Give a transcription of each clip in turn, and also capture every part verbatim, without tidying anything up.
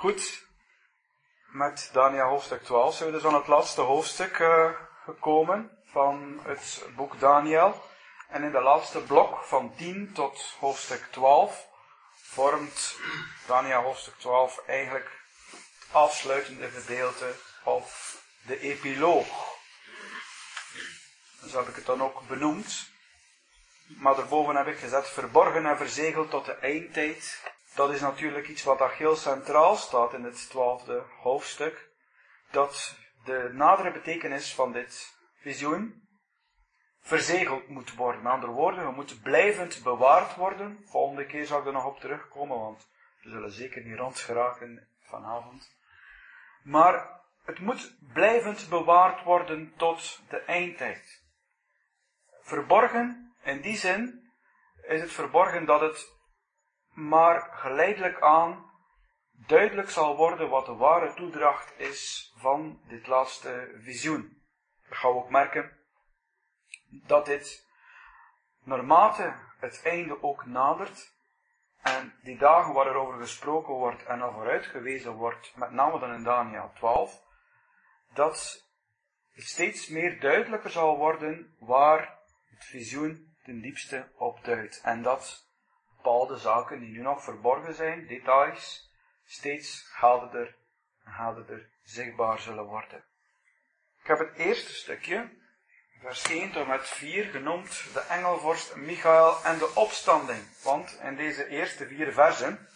Goed, met Daniël hoofdstuk twaalf zijn we dus aan het laatste hoofdstuk uh, gekomen van het boek Daniël. En in de laatste blok van tien tot hoofdstuk twaalf vormt Daniël hoofdstuk twaalf eigenlijk het afsluitende gedeelte of de epiloog. Zo heb ik het dan ook benoemd. Maar daarboven heb ik gezet verborgen en verzegeld tot de eindtijd. Dat is natuurlijk iets wat daar heel centraal staat in het twaalfde hoofdstuk. Dat de nadere betekenis van dit visioen verzegeld moet worden. Met andere woorden, we moeten blijvend bewaard worden. Volgende keer zal ik er nog op terugkomen, want we zullen zeker niet rond geraken vanavond. Maar het moet blijvend bewaard worden tot de eindtijd. Verborgen, in die zin, is het verborgen dat het maar geleidelijk aan duidelijk zal worden wat de ware toedracht is van dit laatste visioen. We gaan ook merken dat dit, naarmate het einde ook nadert, en die dagen waar er over gesproken wordt en naar vooruit gewezen wordt, met name dan in Daniël twaalf, dat het steeds meer duidelijker zal worden waar het visioen ten diepste op duidt. En dat bepaalde zaken die nu nog verborgen zijn, details, steeds helderder en helderder zichtbaar zullen worden. Ik heb het eerste stukje, vers één tot en met vier, genoemd de engelvorst Michael en de opstanding. Want in deze eerste vier versen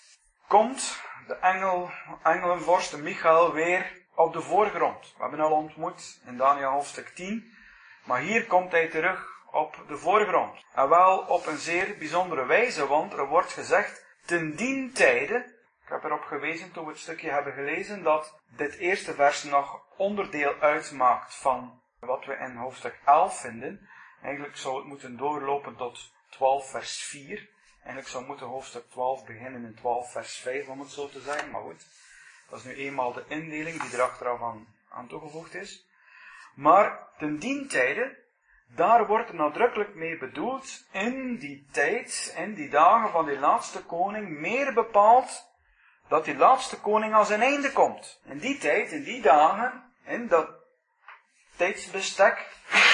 komt de engel, engelenvorst Michael weer op de voorgrond. We hebben al ontmoet in Daniël hoofdstuk tien, maar hier komt hij terug op de voorgrond. En wel op een zeer bijzondere wijze, want er wordt gezegd, ten dien tijde, ik heb erop gewezen toen we het stukje hebben gelezen, dat dit eerste vers nog onderdeel uitmaakt van wat we in hoofdstuk elf vinden. Eigenlijk zou het moeten doorlopen tot twaalf vers vier. Eigenlijk zou moeten hoofdstuk twaalf beginnen in twaalf vers vijf, om het zo te zeggen, maar goed. Dat is nu eenmaal de indeling die er achteraf aan, aan toegevoegd is. Maar ten dien tijde, daar wordt er nadrukkelijk mee bedoeld, in die tijd, in die dagen van die laatste koning, meer bepaald, dat die laatste koning aan zijn einde komt. In die tijd, in die dagen, in dat tijdsbestek,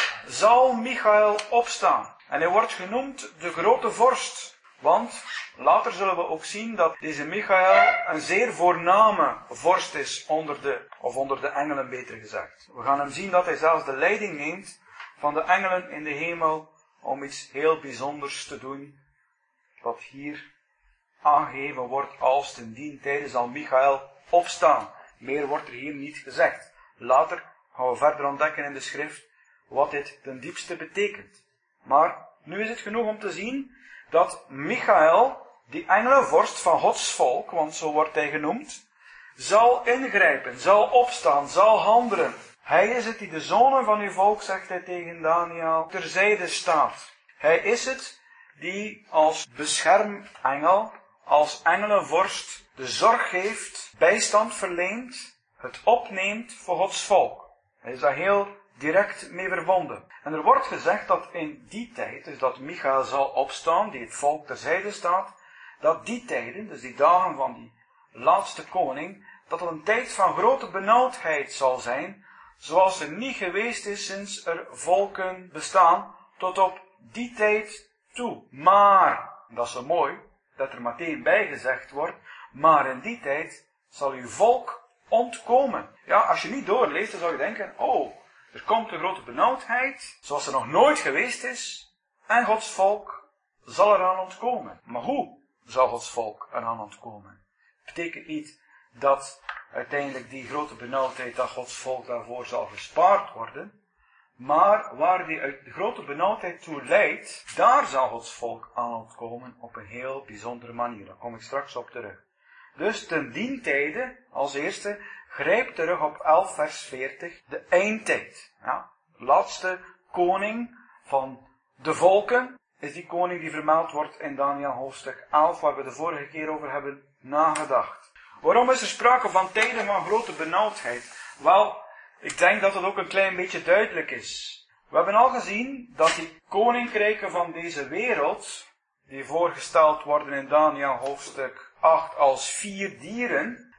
zal Michael opstaan. En hij wordt genoemd de grote vorst. Want later zullen we ook zien dat deze Michael een zeer voorname vorst is onder de, of onder de engelen beter gezegd. We gaan hem zien dat hij zelfs de leiding neemt van de engelen in de hemel om iets heel bijzonders te doen, wat hier aangegeven wordt als ten dien tijde zal Michael opstaan. Meer wordt er hier niet gezegd. Later gaan we verder ontdekken in de schrift wat dit ten diepste betekent. Maar nu is het genoeg om te zien dat Michael, die engelenvorst van Gods volk, want zo wordt hij genoemd, zal ingrijpen, zal opstaan, zal handelen. Hij is het die de zonen van uw volk, zegt hij tegen Daniël, terzijde staat. Hij is het die als beschermengel, als engelenvorst, de zorg geeft, bijstand verleent, het opneemt voor Gods volk. Hij is daar heel direct mee verbonden. En er wordt gezegd dat in die tijd, dus dat Michael zal opstaan, die het volk terzijde staat, dat die tijden, dus die dagen van die laatste koning, dat het een tijd van grote benauwdheid zal zijn, zoals er niet geweest is sinds er volken bestaan, tot op die tijd toe. Maar, dat is zo mooi, dat er meteen bijgezegd wordt, maar in die tijd zal uw volk ontkomen. Ja, als je niet doorleest, dan zou je denken, oh, er komt een grote benauwdheid, zoals er nog nooit geweest is, en Gods volk zal eraan ontkomen. Maar hoe zal Gods volk eraan ontkomen? Het betekent niet dat uiteindelijk die grote benauwdheid, dat Gods volk daarvoor zal gespaard worden, maar waar die uit de grote benauwdheid toe leidt, daar zal Gods volk aan ontkomen op een heel bijzondere manier. Daar kom ik straks op terug. Dus ten dien tijde, als eerste, grijp terug op elf vers veertig, de eindtijd. Ja, de laatste koning van de volken is die koning die vermeld wordt in Daniël hoofdstuk elf, waar we de vorige keer over hebben nagedacht. Waarom is er sprake van tijden van grote benauwdheid? Wel, ik denk dat het ook een klein beetje duidelijk is. We hebben al gezien dat die koninkrijken van deze wereld, die voorgesteld worden in Daniël hoofdstuk acht als vier dieren,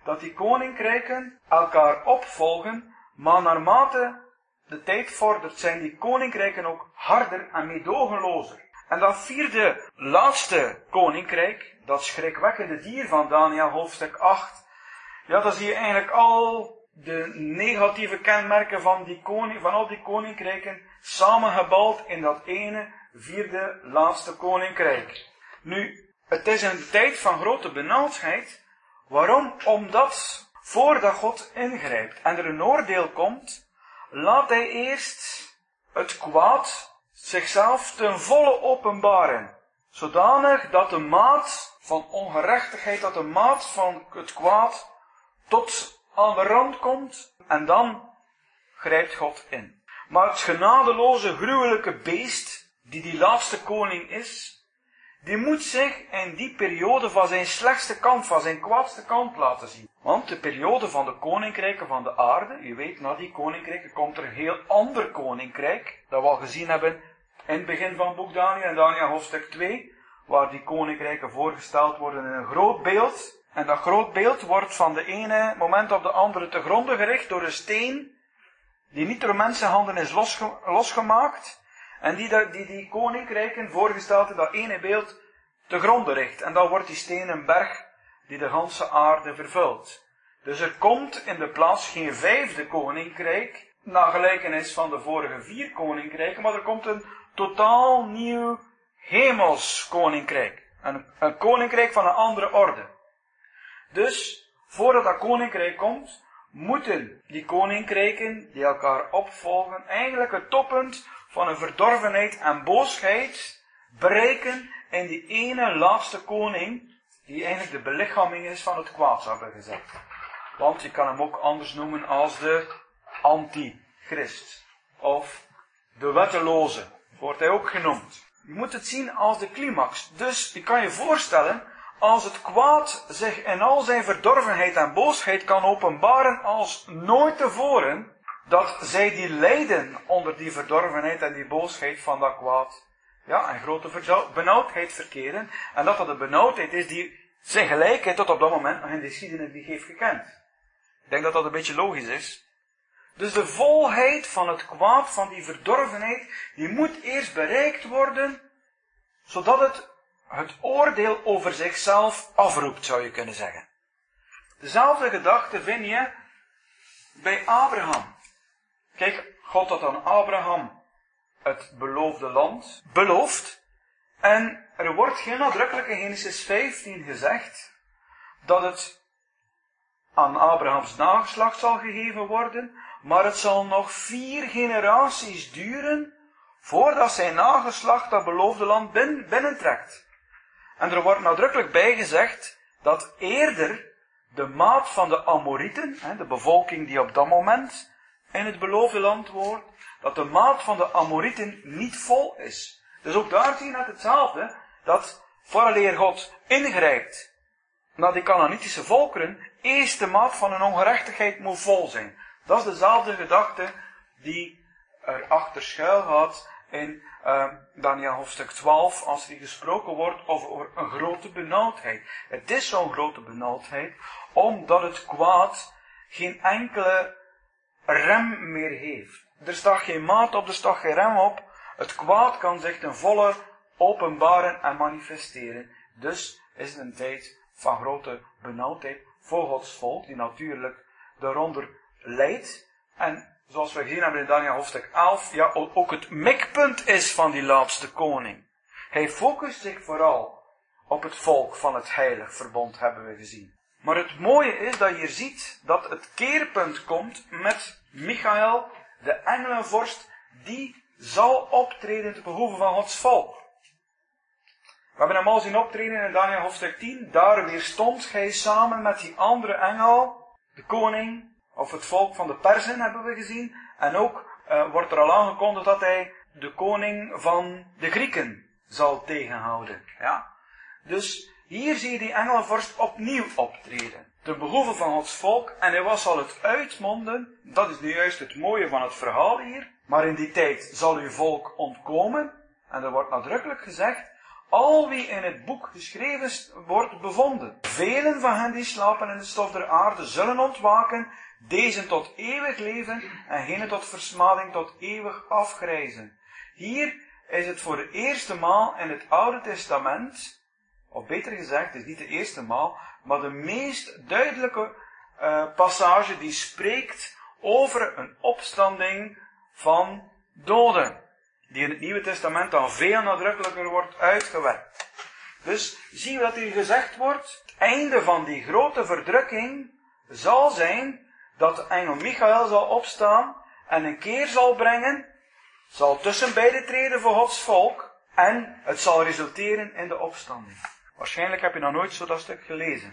dat die koninkrijken elkaar opvolgen, maar naarmate de tijd vordert, zijn die koninkrijken ook harder en meedogenlozer. En dat vierde, laatste koninkrijk, dat schrikwekkende dier van Daniël hoofdstuk acht, ja, dan zie je eigenlijk al de negatieve kenmerken van, die koning, van al die koninkrijken samengebald in dat ene, vierde, laatste koninkrijk. Nu, het is een tijd van grote benauwdheid. Waarom? Omdat, voordat God ingrijpt en er een oordeel komt, laat hij eerst het kwaad zichzelf ten volle openbaren. Zodanig dat de maat van ongerechtigheid, dat de maat van het kwaad tot aan de rand komt en dan grijpt God in. Maar het genadeloze, gruwelijke beest, die die laatste koning is, die moet zich in die periode van zijn slechtste kant, van zijn kwaadste kant laten zien. Want de periode van de koninkrijken van de aarde, u weet, na die koninkrijken komt er een heel ander koninkrijk, dat we al gezien hebben in het begin van het boek Daniël, in Daniël hoofdstuk twee, waar die koninkrijken voorgesteld worden in een groot beeld. En dat groot beeld wordt van de ene moment op de andere te gronde gericht door een steen, die niet door mensenhanden is losge losgemaakt, en die, die die koninkrijken voorgesteld in dat ene beeld te gronde richt. En dan wordt die steen een berg die de ganse aarde vervult. Dus er komt in de plaats geen vijfde koninkrijk, naar gelijkenis van de vorige vier koninkrijken, maar er komt een totaal nieuw hemels koninkrijk. Een, een koninkrijk van een andere orde. Dus, voordat dat koninkrijk komt, moeten die koninkrijken die elkaar opvolgen eigenlijk het toppunt van een verdorvenheid en boosheid bereiken in die ene laatste koning, die eigenlijk de belichaming is van het kwaad, zou hebben gezegd. Want je kan hem ook anders noemen als de antichrist. Of de wetteloze, wordt hij ook genoemd. Je moet het zien als de climax. Dus je kan je voorstellen, als het kwaad zich in al zijn verdorvenheid en boosheid kan openbaren als nooit tevoren, dat zij die lijden onder die verdorvenheid en die boosheid van dat kwaad, ja, en grote benauwdheid verkeren, en dat dat een benauwdheid is die zijn gelijkheid tot op dat moment nog in de geschiedenis niet heeft gekend. Ik denk dat dat een beetje logisch is. Dus de volheid van het kwaad, van die verdorvenheid, die moet eerst bereikt worden, zodat het het oordeel over zichzelf afroept, zou je kunnen zeggen. Dezelfde gedachte vind je bij Abraham. Kijk, God had aan Abraham het beloofde land beloofd. En er wordt heel nadrukkelijk in Genesis vijftien gezegd dat het aan Abrahams nageslacht zal gegeven worden, maar het zal nog vier generaties duren voordat zijn nageslacht dat beloofde land binnentrekt. En er wordt nadrukkelijk bij gezegd dat eerder de maat van de Amorieten, de bevolking die op dat moment in het beloofde land woont, dat de maat van de Amorieten niet vol is. Dus ook daar zie je net hetzelfde, dat vooraleer God ingrijpt naar die Canaanitische volkeren, eerst de maat van hun ongerechtigheid moet vol zijn. Dat is dezelfde gedachte die erachter schuil gaat in uh, Daniël hoofdstuk twaalf, als er hier gesproken wordt over een grote benauwdheid. Het is zo'n grote benauwdheid, omdat het kwaad geen enkele rem meer heeft. Er staat geen maat op, er staat geen rem op. Het kwaad kan zich ten volle openbaren en manifesteren. Dus is het een tijd van grote benauwdheid voor Gods volk, die natuurlijk daaronder lijdt. En zoals we gezien hebben in Daniël hoofdstuk elf, ja, ook het mikpunt is van die laatste koning. Hij focust zich vooral op het volk van het heilig verbond, hebben we gezien. Maar het mooie is dat je hier ziet dat het keerpunt komt met Michael, de engelenvorst, die zal optreden te behoeve van Gods volk. We hebben hem al zien optreden in Daniël hoofdstuk tien. Daar weerstond hij samen met die andere engel, de koning, of het volk van de Perzen, hebben we gezien. En ook uh, wordt er al aangekondigd dat hij de koning van de Grieken zal tegenhouden. Ja? Dus hier zie je die engelenvorst opnieuw optreden. Ten behoeve van Gods volk. En hij was al het uitmonden. Dat is nu juist het mooie van het verhaal hier. Maar in die tijd zal uw volk ontkomen. En er wordt nadrukkelijk gezegd, al wie in het boek geschreven wordt bevonden. Velen van hen die slapen in de stof der aarde zullen ontwaken, deze tot eeuwig leven en genen tot versmading tot eeuwig afgrijzen. Hier is het voor de eerste maal in het Oude Testament, of beter gezegd, het is niet de eerste maal, maar de meest duidelijke uh, passage die spreekt over een opstanding van doden. Die in het Nieuwe Testament dan veel nadrukkelijker wordt uitgewerkt. Dus zien we dat hier gezegd wordt, het einde van die grote verdrukking zal zijn dat de engel Michael zal opstaan en een keer zal brengen, zal tussen beide treden voor Gods volk en het zal resulteren in de opstanding. Waarschijnlijk heb je nog nooit zo dat stuk gelezen.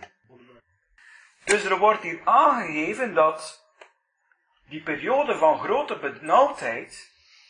Dus er wordt hier aangegeven dat die periode van grote benauwdheid,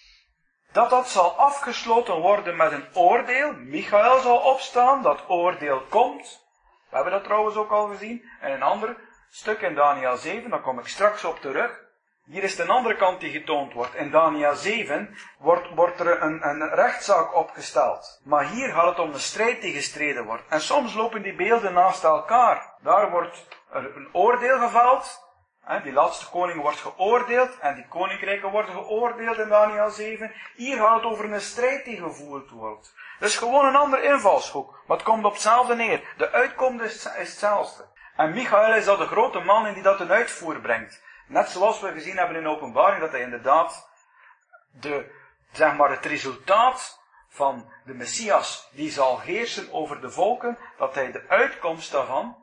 dat dat zal afgesloten worden met een oordeel. Michael zal opstaan, dat oordeel komt. We hebben dat trouwens ook al gezien in een ander stuk in Daniel zeven, daar kom ik straks op terug. Hier is de andere kant die getoond wordt. In Daniel zeven wordt, wordt er een, een rechtszaak opgesteld. Maar hier gaat het om een strijd die gestreden wordt. En soms lopen die beelden naast elkaar. Daar wordt er een oordeel geveld. Die laatste koning wordt geoordeeld en die koninkrijken worden geoordeeld in Daniel zeven. Hier gaat het over een strijd die gevoerd wordt. Dat is gewoon een andere invalshoek, maar het komt op hetzelfde neer. De uitkomst is hetzelfde. En Michael is dat de grote man in die dat ten uitvoer brengt. Net zoals we gezien hebben in de openbaring, dat hij inderdaad de, zeg maar het resultaat van de Messias die zal heersen over de volken, dat hij de uitkomst daarvan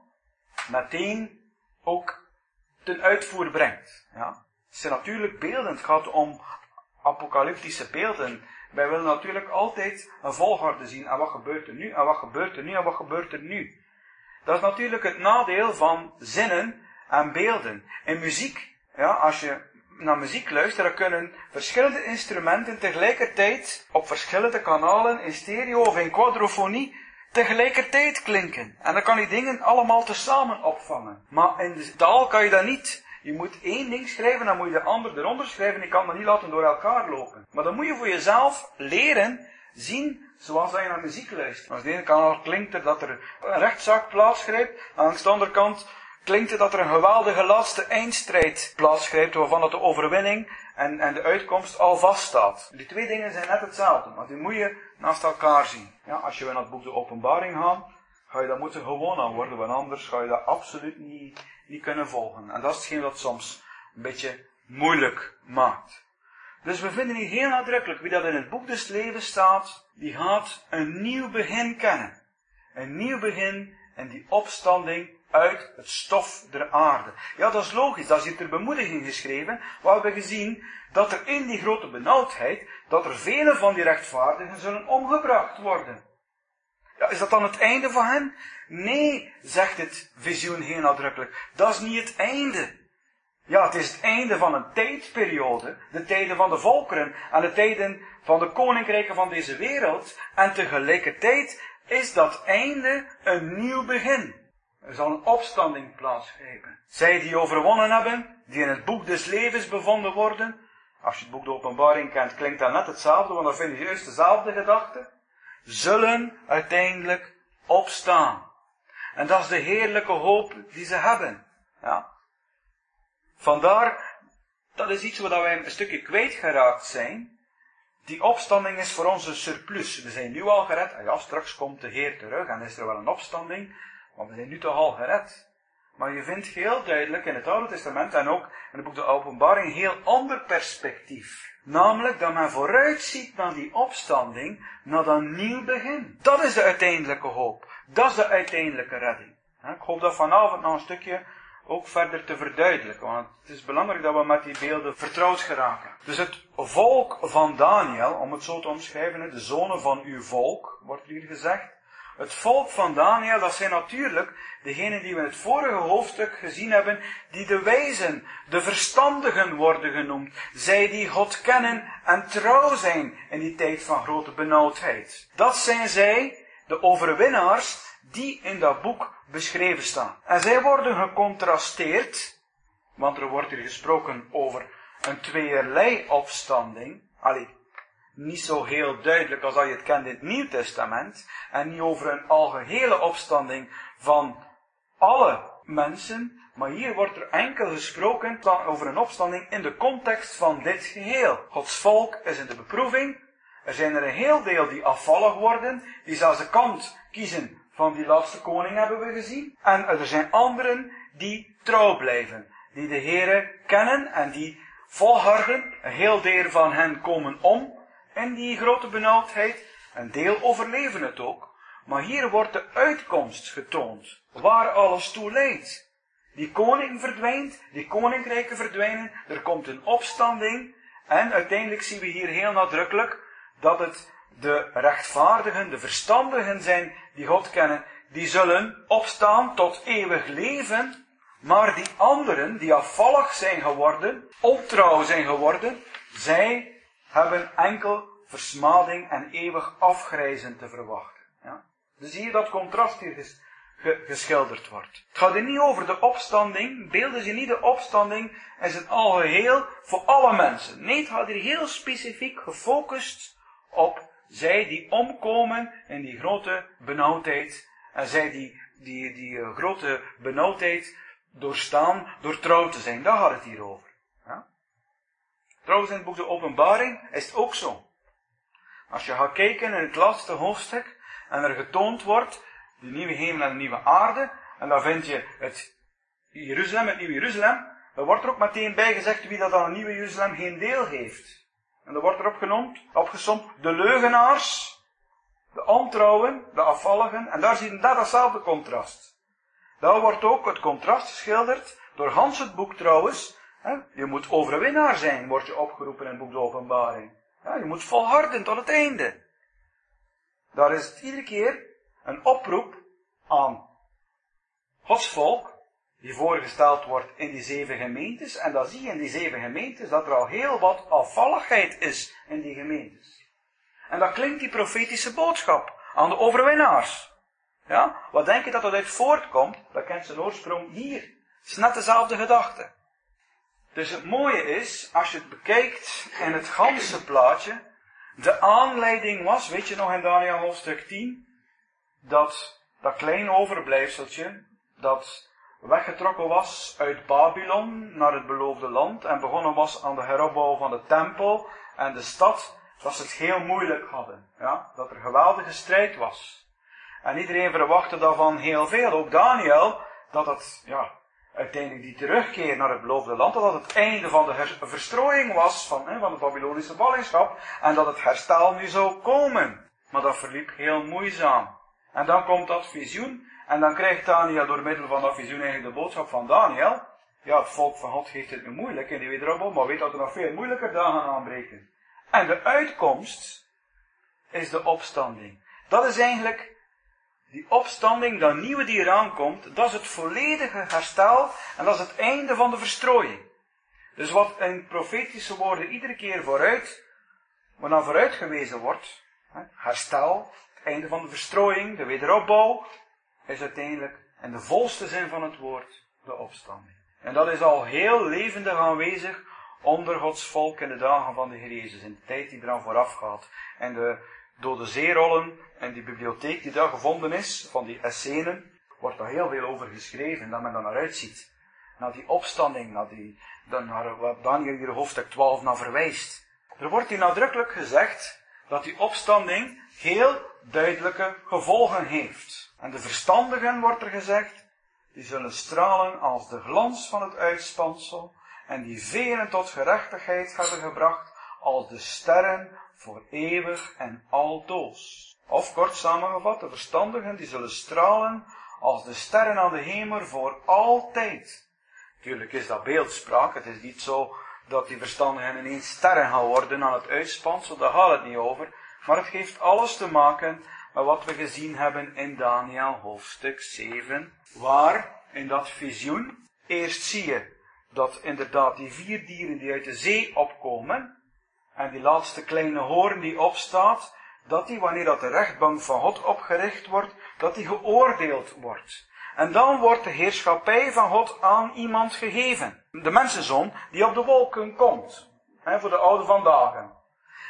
meteen ook ten uitvoer brengt. Ja. Het zijn natuurlijk beelden, het gaat om apocalyptische beelden. Wij willen natuurlijk altijd een volgorde zien. En wat gebeurt er nu? En wat gebeurt er nu? En wat gebeurt er nu? Dat is natuurlijk het nadeel van zinnen en beelden. In muziek, ja, als je naar muziek luistert, dan kunnen verschillende instrumenten tegelijkertijd op verschillende kanalen in stereo of in quadrofonie tegelijkertijd klinken. En dan kan je dingen allemaal tezamen opvangen. Maar in de taal kan je dat niet. Je moet één ding schrijven, dan moet je de ander eronder schrijven. Je kan dat niet laten door elkaar lopen. Maar dan moet je voor jezelf leren zien zoals dat je naar muziek luistert. Aan de ene kant klinkt het dat er een rechtszaak plaatsgrijpt. Aan de andere kant klinkt het dat er een geweldige laatste eindstrijd plaatsgrijpt, waarvan dat de overwinning en, en de uitkomst al vaststaat. Die twee dingen zijn net hetzelfde, maar die moet je naast elkaar zien. Ja, als je weer naar het boek de Openbaring gaat, ga je dat moeten gewoon aan worden, want anders ga je dat absoluut niet, niet kunnen volgen. En dat is hetgeen dat soms een beetje moeilijk maakt. Dus we vinden hier heel nadrukkelijk, wie dat in het boek des levens staat, die gaat een nieuw begin kennen. Een nieuw begin en die opstanding uit het stof der aarde. Ja, dat is logisch, dat is hier ter bemoediging geschreven. We hebben gezien dat er in die grote benauwdheid, dat er vele van die rechtvaardigen zullen omgebracht worden. Ja, is dat dan het einde van hen? Nee, zegt het visioen heel nadrukkelijk. Dat is niet het einde. Ja, het is het einde van een tijdperiode, de tijden van de volkeren en de tijden van de koninkrijken van deze wereld. En tegelijkertijd is dat einde een nieuw begin. Er zal een opstanding plaatsgrijpen. Zij die overwonnen hebben, die in het boek des levens bevonden worden. Als je het boek de Openbaring kent, klinkt dat net hetzelfde, want dan vind je juist dezelfde gedachte. Zullen uiteindelijk opstaan. En dat is de heerlijke hoop die ze hebben. Ja. Vandaar, dat is iets waar wij een stukje kwijtgeraakt zijn. Die opstanding is voor ons een surplus. We zijn nu al gered. En ja, straks komt de Heer terug en is er wel een opstanding. Want we zijn nu toch al gered. Maar je vindt heel duidelijk in het Oude Testament en ook in het boek de Openbaring een heel ander perspectief. Namelijk dat men vooruitziet naar die opstanding, naar dat nieuw begin. Dat is de uiteindelijke hoop. Dat is de uiteindelijke redding. Ik hoop dat vanavond nog een stukje ook verder te verduidelijken. Want het is belangrijk dat we met die beelden vertrouwd geraken. Dus het volk van Daniel, om het zo te omschrijven, de zonen van uw volk, wordt hier gezegd. Het volk van Daniel, dat zijn natuurlijk degenen die we in het vorige hoofdstuk gezien hebben, die de wijzen, de verstandigen worden genoemd. Zij die God kennen en trouw zijn in die tijd van grote benauwdheid. Dat zijn zij, de overwinnaars, die in dat boek beschreven staan. En zij worden gecontrasteerd, want er wordt hier gesproken over een tweeërlei opstanding. Allee, niet zo heel duidelijk als dat je het kent in het Nieuw Testament, en niet over een algehele opstanding van alle mensen, maar hier wordt er enkel gesproken over een opstanding in de context van dit geheel. Gods volk is in de beproeving, er zijn er een heel deel die afvallig worden, die zelfs de kant kiezen van die laatste koning hebben we gezien, en er zijn anderen die trouw blijven, die de Heere kennen en die volharden. Een heel deel van hen komen om in die grote benauwdheid, een deel overleven het ook. Maar hier wordt de uitkomst getoond, waar alles toe leidt. Die koning verdwijnt, die koninkrijken verdwijnen, er komt een opstanding, en uiteindelijk zien we hier heel nadrukkelijk dat het de rechtvaardigen, de verstandigen zijn die God kennen, die zullen opstaan tot eeuwig leven, maar die anderen, die afvallig zijn geworden, ontrouw zijn geworden, zij hebben enkel versmading en eeuwig afgrijzen te verwachten. Ja? Dus zie je dat contrast hier ges, ge, geschilderd wordt. Het gaat er niet over de opstanding, beelden ze niet de opstanding in het algeheel voor alle mensen. Nee, het gaat hier heel specifiek gefocust op zij die omkomen in die grote benauwdheid, en zij die die, die uh, grote benauwdheid doorstaan door trouw te zijn. Daar gaat het hier over. Ja? Trouwens, in het boek de Openbaring is het ook zo. Als je gaat kijken in het laatste hoofdstuk, en er getoond wordt de nieuwe hemel en de nieuwe aarde, en dan vind je het Jeruzalem, het nieuwe Jeruzalem, dan wordt er ook meteen bij gezegd wie dat aan het nieuwe Jeruzalem geen deel heeft. En dan wordt erop genoemd, opgesomd, de leugenaars, de ontrouwen, de afvalligen, en daar zie je daar datzelfde contrast. Daar wordt ook het contrast geschilderd, door Hans het boek trouwens. Hè, je moet overwinnaar zijn, wordt je opgeroepen in het boek de Openbaring. Ja, je moet volharden tot het einde. Daar is het iedere keer een oproep aan Gods volk, die voorgesteld wordt in die zeven gemeentes. En dan zie je in die zeven gemeentes dat er al heel wat afvalligheid is in die gemeentes. En dan klinkt die profetische boodschap aan de overwinnaars. Ja? Wat denk je dat dat uit voortkomt? Dat kent zijn oorsprong hier. Het is net dezelfde gedachte. Dus het mooie is, als je het bekijkt in het ganse plaatje, de aanleiding was, weet je nog in Daniël hoofdstuk tien, dat dat klein overblijfseltje, dat weggetrokken was uit Babylon naar het beloofde land en begonnen was aan de heropbouw van de tempel en de stad, dat ze het heel moeilijk hadden. Ja? Dat er geweldige strijd was. En iedereen verwachtte daarvan heel veel, ook Daniël, dat het, ja, uiteindelijk die terugkeer naar het beloofde land, dat het het einde van de verstrooiing was van, hè, van de Babylonische ballingschap, en dat het herstel nu zou komen. Maar dat verliep heel moeizaam. En dan komt dat visioen, en dan krijgt Daniël door middel van dat visioen eigenlijk de boodschap van Daniël. Ja, het volk van God heeft het nu moeilijk in die wederopbouw, maar weet dat er nog veel moeilijker dagen aanbreken. En de uitkomst is de opstanding. Dat is eigenlijk die opstanding, dat nieuwe die eraan komt, dat is het volledige herstel en dat is het einde van de verstrooiing. Dus wat in profetische woorden iedere keer vooruit, waarna vooruit gewezen wordt, herstel, het einde van de verstrooiing, de wederopbouw, is uiteindelijk in de volste zin van het woord de opstanding. En dat is al heel levendig aanwezig onder Gods volk in de dagen van de Heer Jezus, in de tijd die eraan vooraf gaat. En de dode zeerollen en die bibliotheek die daar gevonden is, van die Essenen, wordt daar heel veel over geschreven, dat men daar naar uitziet. Naar die opstanding, naar, die, naar wat Daniël hier hoofdstuk twaalf naar verwijst. Er wordt hier nadrukkelijk gezegd dat die opstanding heel duidelijke gevolgen heeft. En de verstandigen, wordt er gezegd, die zullen stralen als de glans van het uitspansel, en die velen tot gerechtigheid hebben gebracht, als de sterren voor eeuwig en altoos. Of kort samengevat, de verstandigen die zullen stralen als de sterren aan de hemel voor altijd. Natuurlijk is dat beeldspraak, het is niet zo dat die verstandigen ineens sterren gaan worden aan het uitspansel, daar gaat het niet over. Maar het heeft alles te maken met wat we gezien hebben in Daniël hoofdstuk zeven, waar in dat visioen, eerst zie je dat inderdaad die vier dieren die uit de zee opkomen, en die laatste kleine hoorn die opstaat, dat die, wanneer dat de rechtbank van God opgericht wordt, dat die geoordeeld wordt. En dan wordt de heerschappij van God aan iemand gegeven. De mensenzoon die op de wolken komt. Hè, voor de oude vandaag.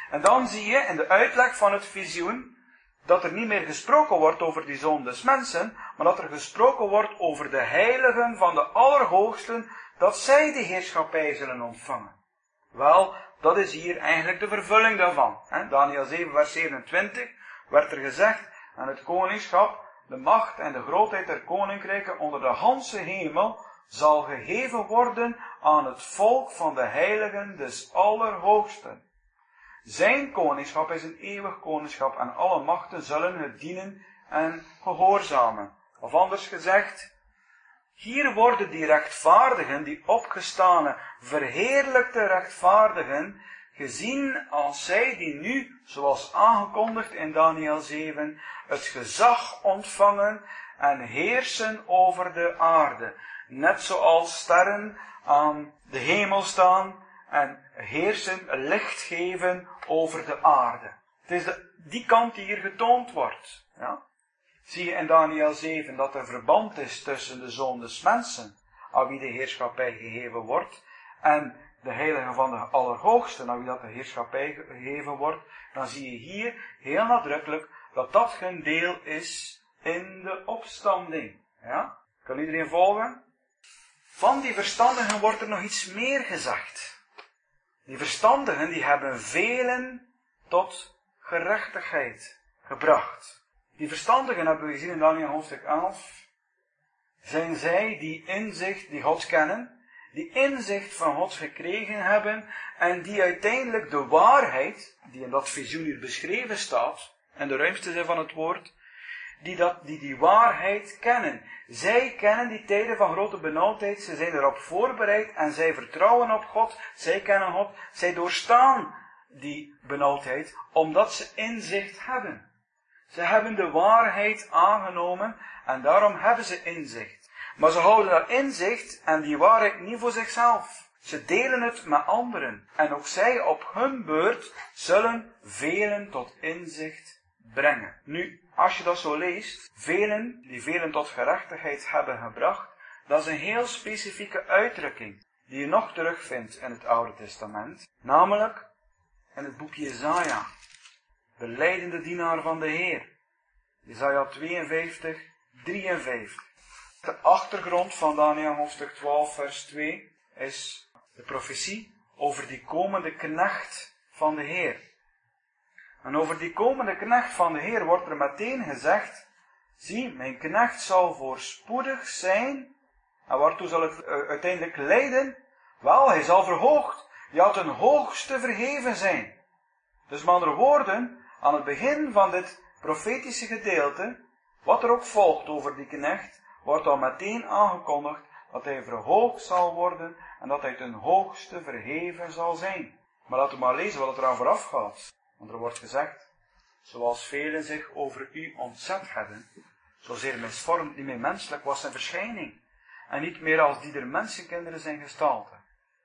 En dan zie je in de uitleg van het visioen dat er niet meer gesproken wordt over die zoon des mensen, maar dat er gesproken wordt over de heiligen van de Allerhoogsten, dat zij de heerschappij zullen ontvangen. Wel, dat is hier eigenlijk de vervulling daarvan. Daniël zeven vers zevenentwintig werd er gezegd, en het koningschap, de macht en de grootheid der koninkrijken onder de ganse hemel zal gegeven worden aan het volk van de heiligen des Allerhoogsten. Zijn koningschap is een eeuwig koningschap en alle machten zullen het dienen en gehoorzamen. Of anders gezegd, hier worden die rechtvaardigen, die opgestane, verheerlijkte rechtvaardigen, gezien als zij die nu, zoals aangekondigd in Daniël zeven, het gezag ontvangen en heersen over de aarde. Net zoals sterren aan de hemel staan en heersen, licht geven over de aarde. Het is de, die kant die hier getoond wordt. Ja? Zie je in Daniël zeven dat er verband is tussen de zoon des mensen, aan wie de heerschappij gegeven wordt, en de heiligen van de Allerhoogste, aan wie dat de heerschappij gegeven wordt. Dan zie je hier heel nadrukkelijk dat dat hun deel is in de opstanding. Ja? Kan iedereen volgen? Van die verstandigen wordt er nog iets meer gezegd. Die verstandigen die hebben velen tot gerechtigheid gebracht. Die verstandigen hebben we gezien in Daniël hoofdstuk elf. Zijn zij die inzicht, die God kennen, die inzicht van God gekregen hebben en die uiteindelijk de waarheid, die in dat visioen hier beschreven staat, in de ruimste zin van het woord, die, dat, die die waarheid kennen. Zij kennen die tijden van grote benauwdheid, ze zijn erop voorbereid en zij vertrouwen op God, zij kennen God, zij doorstaan die benauwdheid, omdat ze inzicht hebben. Ze hebben de waarheid aangenomen en daarom hebben ze inzicht. Maar ze houden dat inzicht en die waarheid niet voor zichzelf. Ze delen het met anderen. En ook zij op hun beurt zullen velen tot inzicht brengen. Nu, als je dat zo leest, velen die velen tot gerechtigheid hebben gebracht, dat is een heel specifieke uitdrukking die je nog terugvindt in het Oude Testament. Namelijk in het boek Jesaja. De lijdende dienaar van de Heer. Jesaja tweeënvijftig, drieënvijftig. De achtergrond van Daniël hoofdstuk twaalf vers twee is de profetie over die komende knecht van de Heer. En over die komende knecht van de Heer wordt er meteen gezegd, zie, mijn knecht zal voorspoedig zijn. En waartoe zal het uiteindelijk leiden? Wel, hij zal verhoogd. Ja, ten hoogste verheven zijn. Dus met andere woorden, aan het begin van dit profetische gedeelte, wat er ook volgt over die knecht, wordt al meteen aangekondigd dat hij verhoogd zal worden en dat hij ten hoogste verheven zal zijn. Maar laten we maar lezen wat er aan vooraf gaat. Want er wordt gezegd, zoals velen zich over u ontzet hebben, zozeer misvormd niet meer menselijk was zijn verschijning, en niet meer als die der mensenkinderen zijn gestalte.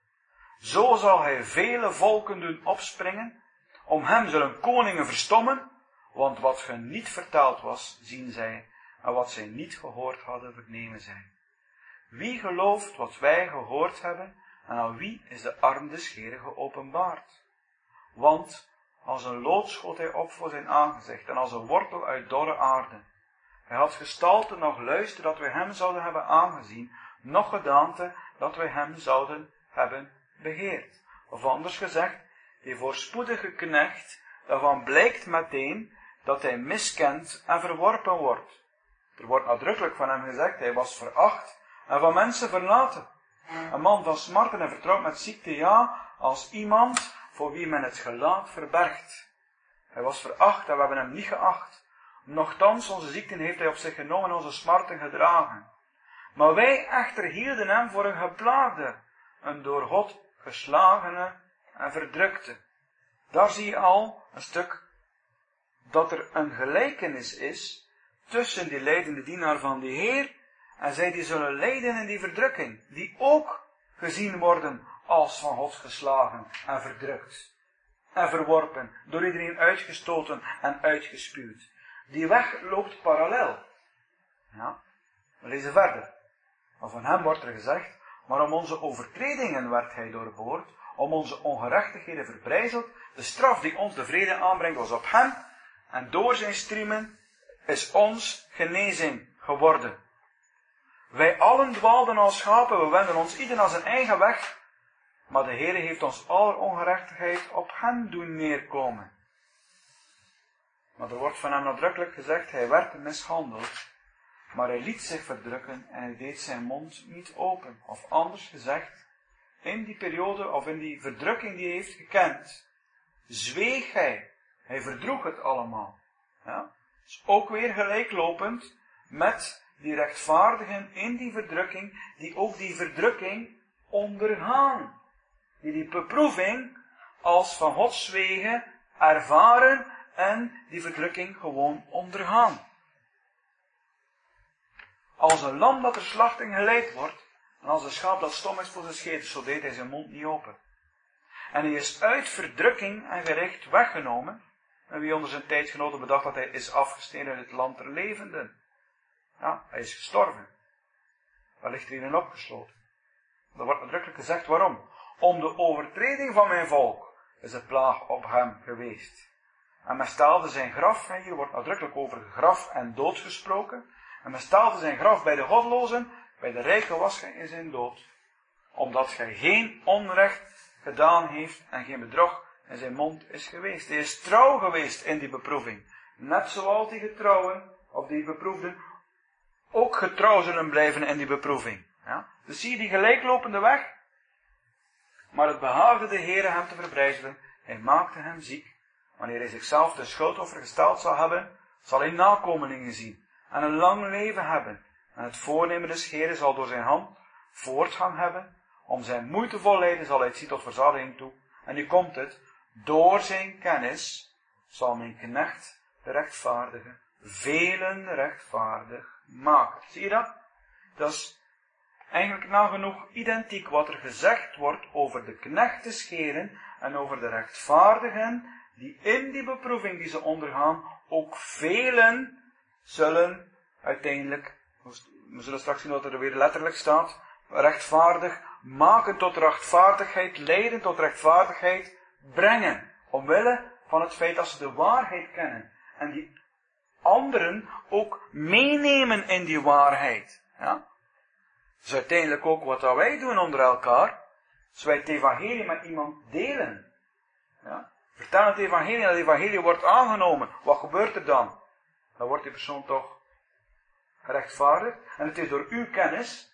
Zo zal hij vele volken doen opspringen, om hem zullen koningen verstommen, want wat hun niet verteld was, zien zij, en wat zij niet gehoord hadden, vernemen zij. Wie gelooft wat wij gehoord hebben, en aan wie is de arm des Heeren geopenbaard? Want als een lood schoot hij op voor zijn aangezicht, en als een wortel uit dorre aarde. Hij had gestalte nog luister dat wij hem zouden hebben aangezien, nog gedaante dat wij hem zouden hebben begeerd. Of anders gezegd, die voorspoedige knecht, daarvan blijkt meteen dat hij miskend en verworpen wordt. Er wordt nadrukkelijk van hem gezegd, hij was veracht en van mensen verlaten. Een man van smarten en vertrouwd met ziekte, ja, als iemand voor wie men het gelaat verbergt. Hij was veracht en we hebben hem niet geacht. Nochtans, onze ziekten heeft hij op zich genomen en onze smarten gedragen. Maar wij echter hielden hem voor een geplaagde, een door God geslagene en verdrukte. Daar zie je al een stuk dat er een gelijkenis is tussen die lijdende dienaar van de Heer en zij die zullen lijden in die verdrukking, die ook gezien worden als van God geslagen en verdrukt en verworpen, door iedereen uitgestoten en uitgespuwd. Die weg loopt parallel. Ja, we lezen verder. Maar van hem wordt er gezegd, maar om onze overtredingen werd hij doorboord, om onze ongerechtigheden verbrijzeld. De straf die ons de vrede aanbrengt was op hem. En door zijn striemen is ons genezing geworden. Wij allen dwaalden als schapen, we wenden ons ieder naar zijn eigen weg. Maar de Heere heeft ons aller ongerechtigheid op hem doen neerkomen. Maar er wordt van hem nadrukkelijk gezegd, hij werd mishandeld. Maar hij liet zich verdrukken en hij deed zijn mond niet open. Of anders gezegd, in die periode of in die verdrukking die hij heeft gekend, zweeg hij. Hij verdroeg het allemaal. Ja? Dus ook weer gelijklopend met die rechtvaardigen in die verdrukking, die ook die verdrukking ondergaan. Die die beproeving als van Gods wegen ervaren en die verdrukking gewoon ondergaan. Als een lam dat ter slachting geleid wordt, en als een schaap dat stom is voor zijn scheet, zo deed hij zijn mond niet open. En hij is uit verdrukking en gericht weggenomen. En wie onder zijn tijdgenoten bedacht dat hij is afgesneden uit het land der levenden. Ja, hij is gestorven. Waar ligt er hierin opgesloten? Er wordt nadrukkelijk gezegd waarom. Om de overtreding van mijn volk is de plaag op hem geweest. En men staalde zijn graf, en hier wordt nadrukkelijk over graf en dood gesproken. En men staalde zijn graf bij de godlozen, bij de rijken was gij in zijn dood. Omdat gij geen onrecht gedaan heeft en geen bedrog in zijn mond is geweest. Hij is trouw geweest in die beproeving. Net zoals die getrouwen, of die beproefden, ook getrouw zullen blijven in die beproeving. Ja? Dus zie je die gelijklopende weg. Maar het behaagde de Heere hem te verbrijzelen. Hij maakte hem ziek. Wanneer hij zichzelf ten schuldoffer gesteld zal hebben, zal hij nakomelingen zien. En een lang leven hebben. En het voornemen des Heeren zal door zijn hand voortgang hebben. Om zijn moeitevol lijden zal hij het zien tot verzadiging toe. En nu komt het. Door zijn kennis zal mijn knecht, de rechtvaardige, velen rechtvaardig maken. Zie je dat? Dat is eigenlijk nagenoeg identiek wat er gezegd wordt over de knechtscheren en over de rechtvaardigen, die in die beproeving die ze ondergaan, ook velen zullen uiteindelijk, we zullen straks zien wat er weer letterlijk staat, rechtvaardig maken tot rechtvaardigheid, leiden tot rechtvaardigheid, brengen. Omwille van het feit dat ze de waarheid kennen. En die anderen ook meenemen in die waarheid. Ja? Dus uiteindelijk ook wat dat wij doen onder elkaar. Als wij het evangelie met iemand delen. Ja? Vertel het evangelie, dat het evangelie wordt aangenomen. Wat gebeurt er dan? Dan wordt die persoon toch gerechtvaardigd. En het is door uw kennis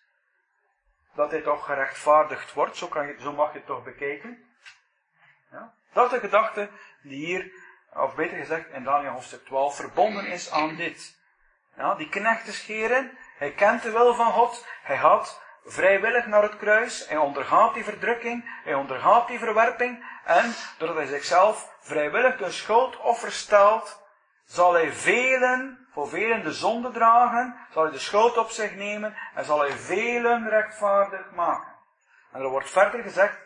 dat hij toch gerechtvaardigd wordt. Zo, kan je, zo mag je het toch bekijken. Ja? Dat is de gedachte die hier, of beter gezegd in Daniël hoofdstuk twaalf, verbonden is aan dit. Ja, die knechtscheren, hij kent de wil van God, hij gaat vrijwillig naar het kruis, hij ondergaat die verdrukking, hij ondergaat die verwerping, en doordat hij zichzelf vrijwillig ten schuldoffer stelt, zal hij velen, voor velen de zonde dragen, zal hij de schuld op zich nemen, en zal hij velen rechtvaardig maken. En er wordt verder gezegd,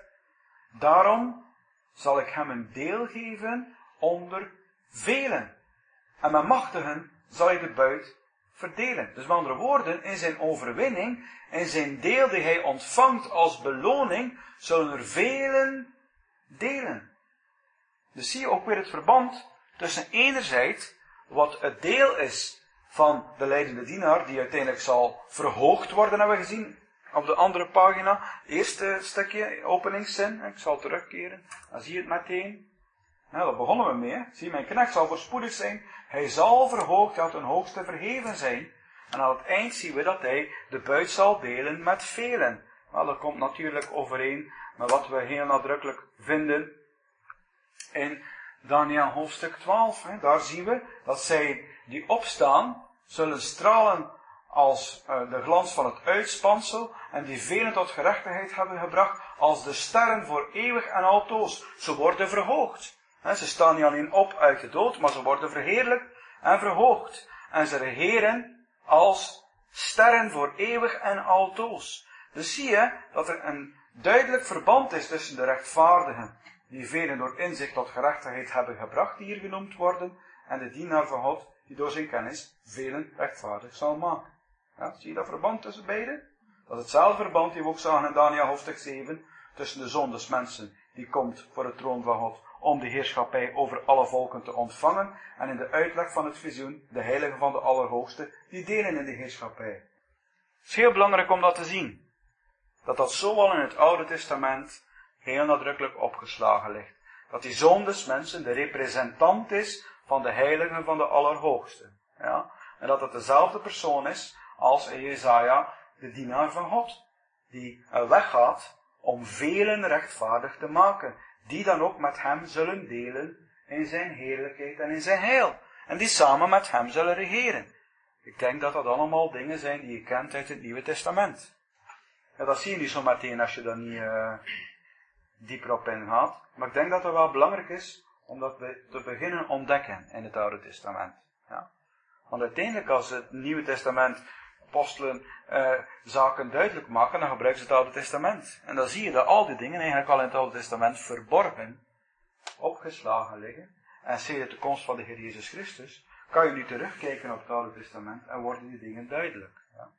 daarom zal ik hem een deel geven onder velen. En met machtigen zal hij de buit verdelen. Dus met andere woorden, in zijn overwinning, in zijn deel die hij ontvangt als beloning, zullen er velen delen. Dus zie je ook weer het verband tussen enerzijds wat het deel is van de leidende dienaar, die uiteindelijk zal verhoogd worden, hebben we gezien op de andere pagina. Eerste stukje, openingszin, ik zal terugkeren, dan zie je het meteen. Nou, daar begonnen we mee. Hè. Zie, mijn knecht zal voorspoedig zijn, hij zal verhoogd, hij zal ten hoogste verheven zijn. En aan het eind zien we dat hij de buit zal delen met velen. Nou, dat komt natuurlijk overeen met wat we heel nadrukkelijk vinden in Daniël hoofdstuk twaalf. Hè. Daar zien we dat zij die opstaan, zullen stralen als uh, de glans van het uitspansel, en die velen tot gerechtigheid hebben gebracht, als de sterren voor eeuwig en altoos. Ze worden verhoogd. He, ze staan niet alleen op uit de dood, maar ze worden verheerlijkt en verhoogd. En ze regeren als sterren voor eeuwig en altoos. Dus zie je dat er een duidelijk verband is tussen de rechtvaardigen, die velen door inzicht tot gerechtigheid hebben gebracht, die hier genoemd worden, en de dienaar van God, die door zijn kennis velen rechtvaardig zal maken. Ja, zie je dat verband tussen beiden? Dat is hetzelfde verband die we ook zagen in Daniël hoofdstuk zeven, tussen de zondesmensen, die komt voor de troon van God om de heerschappij over alle volken te ontvangen. En in de uitleg van het visioen, de heiligen van de Allerhoogste, die delen in de heerschappij. Het is heel belangrijk om dat te zien. Dat dat zoal in het Oude Testament heel nadrukkelijk opgeslagen ligt. Dat die Zoon des Mensen de representant is van de heiligen van de Allerhoogste. Ja? En dat het dezelfde persoon is als in Jesaja, de dienaar van God. Die weggaat om velen rechtvaardig te maken. Die dan ook met hem zullen delen in zijn heerlijkheid en in zijn heil. En die samen met hem zullen regeren. Ik denk dat dat allemaal dingen zijn die je kent uit het Nieuwe Testament. Ja, dat zie je niet zo meteen als je daar niet uh, dieper op ingaat. Maar ik denk dat het wel belangrijk is om dat te beginnen ontdekken in het Oude Testament. Ja. Want uiteindelijk als het Nieuwe Testament apostelen uh, zaken duidelijk maken, dan gebruiken ze het Oude Testament. En dan zie je dat al die dingen eigenlijk al in het Oude Testament verborgen, opgeslagen liggen. En sinds de komst van de Heer Jezus Christus, kan je nu terugkijken op het Oude Testament en worden die dingen duidelijk. Ja.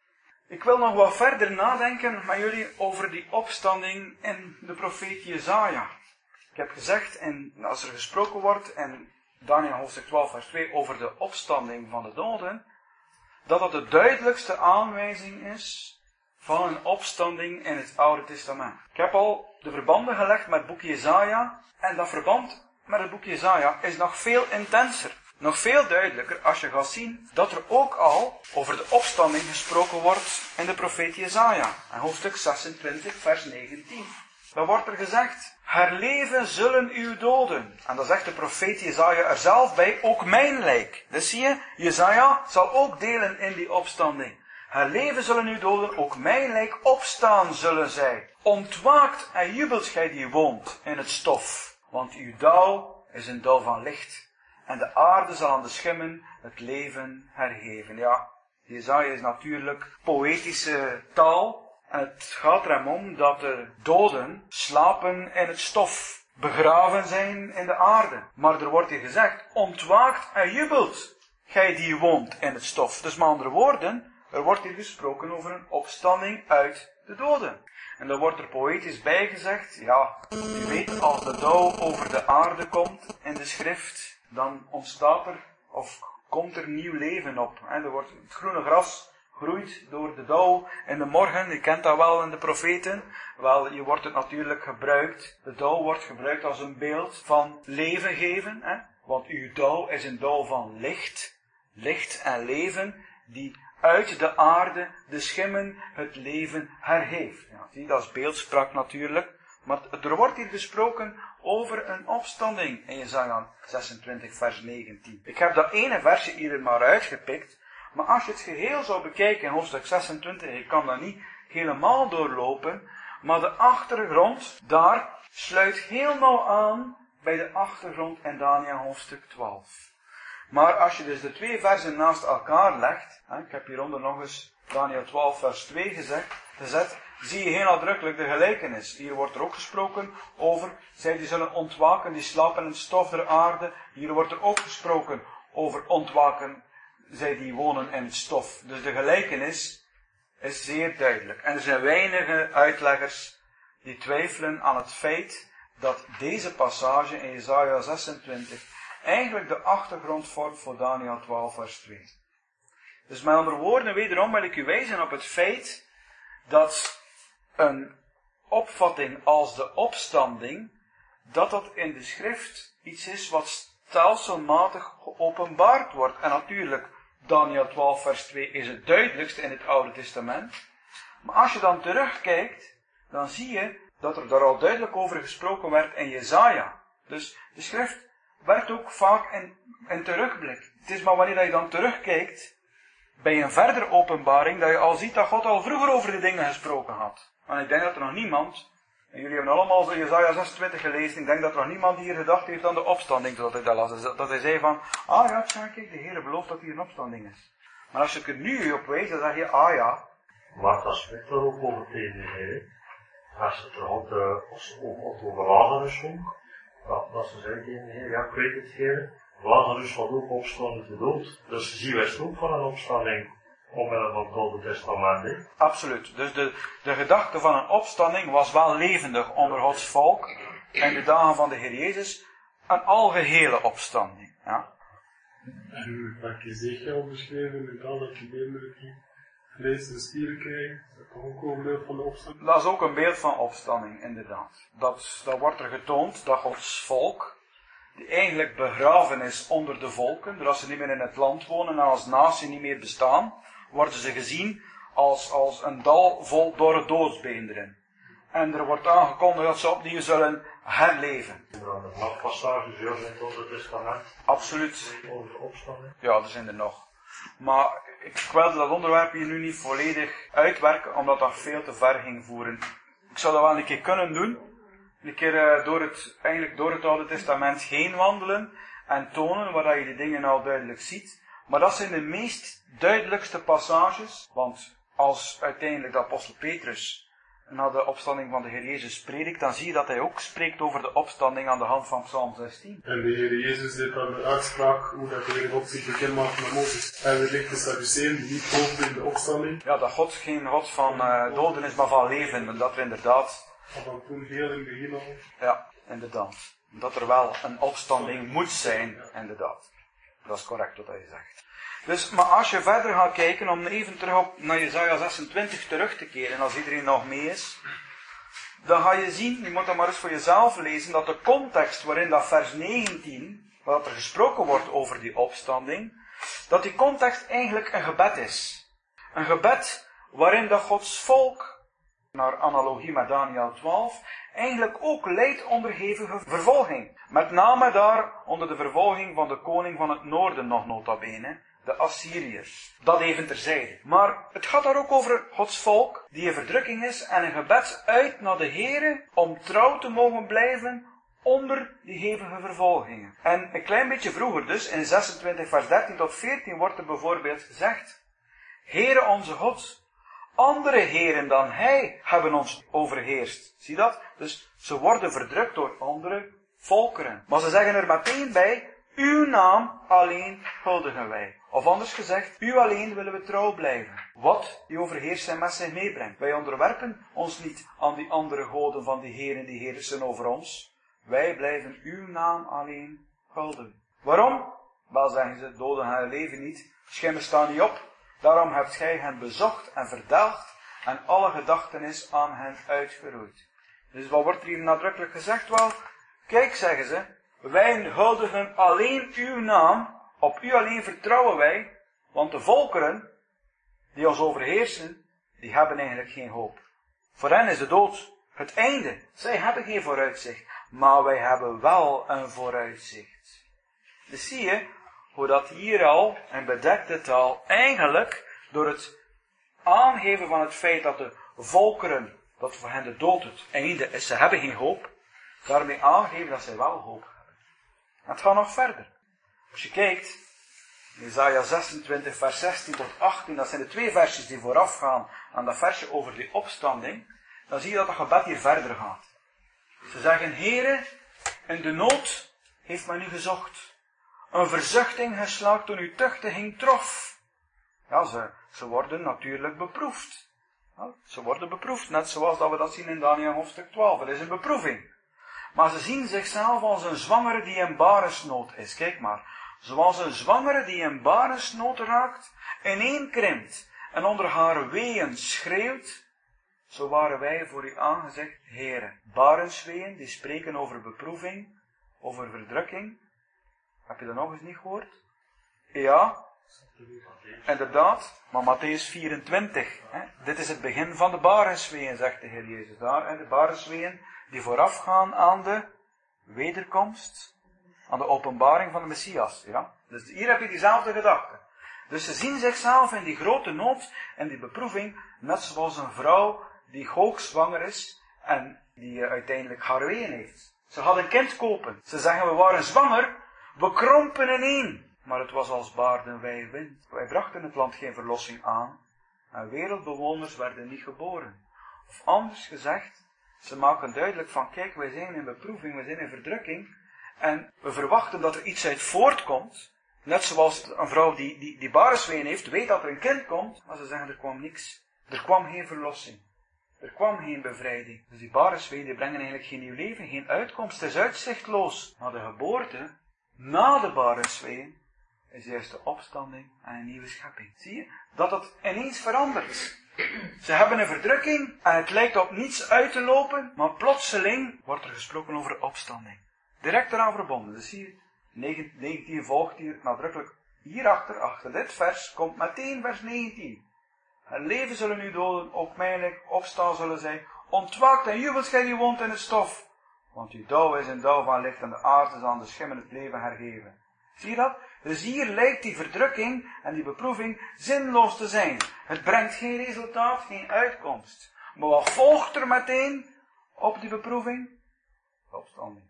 Ik wil nog wat verder nadenken met jullie over die opstanding in de profeet Jesaja. Ik heb gezegd, en als er gesproken wordt in Daniel hoofdstuk twaalf vers twee over de opstanding van de doden, dat dat de duidelijkste aanwijzing is van een opstanding in het Oude Testament. Ik heb al de verbanden gelegd met het boek Jesaja, en dat verband met het boek Jesaja is nog veel intenser, nog veel duidelijker als je gaat zien dat er ook al over de opstanding gesproken wordt in de profeet Jesaja, in hoofdstuk zesentwintig vers negentien. Dan wordt er gezegd, herleven zullen uw doden. En dan zegt de profeet Jesaja er zelf bij, ook mijn lijk. Dus zie je, Jesaja zal ook delen in die opstanding. Herleven zullen uw doden, ook mijn lijk opstaan zullen zij. Ontwaakt en jubelt gij die woont in het stof. Want uw dauw is een dauw van licht. En de aarde zal aan de schimmen het leven hergeven. Ja, Jesaja is natuurlijk poëtische taal. En het gaat er hem om dat de doden slapen in het stof, begraven zijn in de aarde. Maar er wordt hier gezegd, ontwaakt en jubelt, gij die woont in het stof. Dus met andere woorden, er wordt hier gesproken over een opstanding uit de doden. En dan wordt er poëtisch bij gezegd, ja, u weet, als de dauw over de aarde komt in de schrift, dan ontstaat er, of komt er nieuw leven op. Er wordt het groene gras groeit door de dauw in de morgen. Je kent dat wel in de profeten. Wel, je wordt het natuurlijk gebruikt. De dauw wordt gebruikt als een beeld van leven geven. Hè? Want uw dauw is een dauw van licht. Licht en leven die uit de aarde, de schimmen, het leven hergeeft. Ja, zie, dat is beeldspraak natuurlijk. Maar er wordt hier gesproken over een opstanding in Jesaja zesentwintig vers negentien. Ik heb dat ene versje hier maar uitgepikt. Maar als je het geheel zou bekijken in hoofdstuk zesentwintig, je kan dat niet helemaal doorlopen, maar de achtergrond daar sluit heel nauw aan bij de achtergrond in Daniel hoofdstuk twaalf. Maar als je dus de twee versen naast elkaar legt, hè, ik heb hieronder nog eens Daniel twaalf vers twee gezegd, gezet, zie je heel nadrukkelijk de gelijkenis. Hier wordt er ook gesproken over, zij die zullen ontwaken, die slapen in het stof der aarde. Hier wordt er ook gesproken over ontwaken, zij die wonen in het stof. Dus de gelijkenis is zeer duidelijk. En er zijn weinige uitleggers die twijfelen aan het feit dat deze passage in Jesaja zesentwintig eigenlijk de achtergrond vormt voor Daniel twaalf vers twee. Dus met andere woorden, wederom wil ik u wijzen op het feit dat een opvatting als de opstanding, dat dat in de schrift iets is wat stelselmatig geopenbaard wordt. En natuurlijk, Daniel twaalf vers twee is het duidelijkste in het Oude Testament. Maar als je dan terugkijkt, dan zie je dat er daar al duidelijk over gesproken werd in Jesaja. Dus de schrift werkt ook vaak in, in terugblik. Het is maar wanneer je dan terugkijkt, bij een verdere openbaring, dat je al ziet dat God al vroeger over die dingen gesproken had. En ik denk dat er nog niemand, en jullie hebben allemaal Jesaja zesentwintig gelezen, ik denk dat er nog niemand hier gedacht heeft aan de opstanding, zoals ik dat las. Dat hij zei van, ah ja, tja, kijk, de Heer belooft dat hier een opstanding is. Maar als ik er nu op wijs, dan zeg je, ah ja. Maar dat spreekt er ook over tegen de Heer. Als het er ook over Lazarus ging, dat, dat ze zei tegen de Heer, ja, ik weet het Heer, Lazarus had ook opstaan uit de dood. Dus zie wij ook van een opstanding omwille van het Oude Testament. He? Absoluut. Dus de, de gedachte van een opstanding was wel levendig onder Gods volk. in de dagen van de Heer Jezus een algehele opstanding. Ja? En wat Ezekiel beschreven, inderdaad, dat die beenderen die vlees en spieren krijgen, dat is ook wel een beeld van de opstanding. Dat is ook een beeld van opstanding, inderdaad. Dat, dat wordt er getoond dat Gods volk, die eigenlijk begraven is onder de volken, doordat ze niet meer in het land wonen en als natie niet meer bestaan, worden ze gezien als, als een dal vol dorre doodsbeenderen. En er wordt aangekondigd dat ze opnieuw zullen herleven. Er zijn er nog passages in het Oude Testament Absoluut. over opstanding. Ja, er zijn er nog. Maar ik wilde dat onderwerp hier nu niet volledig uitwerken, omdat dat veel te ver ging voeren. Ik zou dat wel een keer kunnen doen. Een keer uh, door het, eigenlijk door het Oude Testament heen wandelen en tonen waar je die dingen al duidelijk ziet. Maar dat zijn de meest duidelijkste passages, want als uiteindelijk de apostel Petrus na de opstanding van de Heer Jezus predikt, dan zie je dat hij ook spreekt over de opstanding aan de hand van Psalm zestien. En de Heer Jezus deed dan de uitspraak hoe dat de Heer God zich bekend maakt met Mozes. En wellicht de Sadduceeën die niet geloofden in de opstanding. Ja, dat God geen God van uh, doden is, maar van leven. En dat er inderdaad... Dat van toen veel in het begin al. Ja, inderdaad. Dat er wel een opstanding moet zijn, inderdaad. Dat is correct wat hij zegt. Dus, maar als je verder gaat kijken, om even terug op naar Jesaja zesentwintig terug te keren, als iedereen nog mee is, dan ga je zien, je moet dat maar eens voor jezelf lezen, dat de context waarin dat vers negentien, waar er gesproken wordt over die opstanding, dat die context eigenlijk een gebed is. Een gebed waarin dat Gods volk, naar analogie met Daniel twaalf, eigenlijk ook lijdt onder hevige vervolging. Met name daar onder de vervolging van de koning van het noorden nog nota bene, de Assyriërs. Dat even terzijde. Maar het gaat daar ook over Gods volk, die in verdrukking is en een gebed uit naar de Here om trouw te mogen blijven onder die hevige vervolgingen. En een klein beetje vroeger dus, in zesentwintig vers dertien tot veertien, wordt er bijvoorbeeld gezegd: Heere onze God, andere heren dan Hij hebben ons overheerst. Zie dat? Dus ze worden verdrukt door andere volkeren. Maar ze zeggen er meteen bij: uw naam alleen huldigen wij. Of anders gezegd, u alleen willen we trouw blijven. Wat die overheersing met zich meebrengt. Wij onderwerpen ons niet aan die andere goden van die heren die heersen over ons. Wij blijven uw naam alleen huldigen. Waarom? Wel, zeggen ze, doden haar leven niet, schimmen staan niet op. Daarom hebt gij hen bezocht en verdelgd en alle gedachtenis aan hen uitgeroeid. Dus wat wordt er hier nadrukkelijk gezegd? Wel, kijk, zeggen ze, wij huldigen alleen uw naam, op u alleen vertrouwen wij, want de volkeren die ons overheersen, die hebben eigenlijk geen hoop. Voor hen is de dood het einde. Zij hebben geen vooruitzicht, maar wij hebben wel een vooruitzicht. Dus zie je hoe dat hier al, in bedekte taal, eigenlijk door het aangeven van het feit dat de volkeren, dat voor hen de dood het einde is, ze hebben geen hoop, daarmee aangeven dat zij wel hoop hebben. En het gaat nog verder. Als je kijkt, Jesaja zesentwintig vers zestien tot achttien, dat zijn de twee versjes die voorafgaan aan dat versje over die opstanding, dan zie je dat het gebed hier verder gaat. Ze zeggen: Heere, in de nood heeft men u gezocht. Een verzuchting geslaakt toen uw tuchtiging trof. Ja, ze, ze worden natuurlijk beproefd. Ja, ze worden beproefd, net zoals dat we dat zien in Daniel hoofdstuk twaalf. Er is een beproeving. Maar ze zien zichzelf als een zwangere die in baresnood is. Kijk maar. Zoals een zwangere die in baresnood raakt, ineenkrimpt en onder haar weeën schreeuwt, zo waren wij voor u aangezicht, Heere. Barensweeën, die spreken over beproeving, over verdrukking. Heb je dat nog eens niet gehoord? Ja, inderdaad, maar Matthäus vierentwintig. Hè? Dit is het begin van de barensweeën, zegt de Heer Jezus daar. Hè? De barensweeën die voorafgaan aan de wederkomst, aan de openbaring van de Messias. Ja? Dus hier heb je diezelfde gedachte. Dus ze zien zichzelf in die grote nood en die beproeving, net zoals een vrouw die hoogzwanger is en die uiteindelijk haar weeën heeft. Ze had een kind kopen. Ze zeggen: we waren zwanger, we krompen ineen. Maar het was als baarden wij wind. Wij brachten het land geen verlossing aan en wereldbewoners werden niet geboren. Of anders gezegd, ze maken duidelijk van: kijk, wij zijn in beproeving, wij zijn in verdrukking en we verwachten dat er iets uit voortkomt. Net zoals een vrouw die, die, die barensween heeft, weet dat er een kind komt, maar ze zeggen: er kwam niks. Er kwam geen verlossing. Er kwam geen bevrijding. Dus die barensweeën die brengen eigenlijk geen nieuw leven, geen uitkomst. Het is uitzichtloos. Maar de geboorte, na de barensweeën, is juist de opstanding en een nieuwe schepping. Zie je? Dat het ineens verandert. Ze hebben een verdrukking en het lijkt op niets uit te lopen, maar plotseling wordt er gesproken over opstanding. Direct eraan verbonden. Dus zie je, negentien volgt hier nadrukkelijk. Hierachter, achter dit vers, komt meteen vers negentien. Het leven zullen u doden, ook mijnlijk opstaan zullen zij. Ontwaakt en jubelt gij die woont in het stof. Want uw dauw is een dauw van licht en de aarde zal aan de schimmen het leven hergeven. Zie je dat? Dus hier lijkt die verdrukking en die beproeving zinloos te zijn. Het brengt geen resultaat, geen uitkomst. Maar wat volgt er meteen op die beproeving? Opstanding.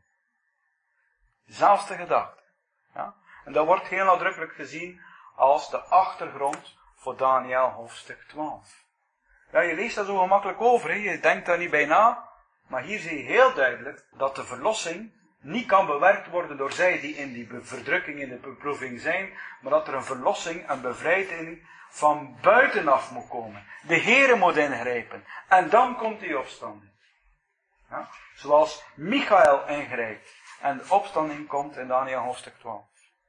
Zelfde gedachte. Ja? En dat wordt heel nadrukkelijk gezien als de achtergrond voor Daniël hoofdstuk twaalf. Ja, je leest daar zo gemakkelijk over, hè? Je denkt daar niet bij na. Maar hier zie je heel duidelijk dat de verlossing niet kan bewerkt worden door zij die in die verdrukking, in de beproeving zijn, maar dat er een verlossing, een bevrijding van buitenaf moet komen. De Heere moet ingrijpen. En dan komt die opstanding. Ja? Zoals Michael ingrijpt. En de opstanding komt in Daniël hoofdstuk twaalf.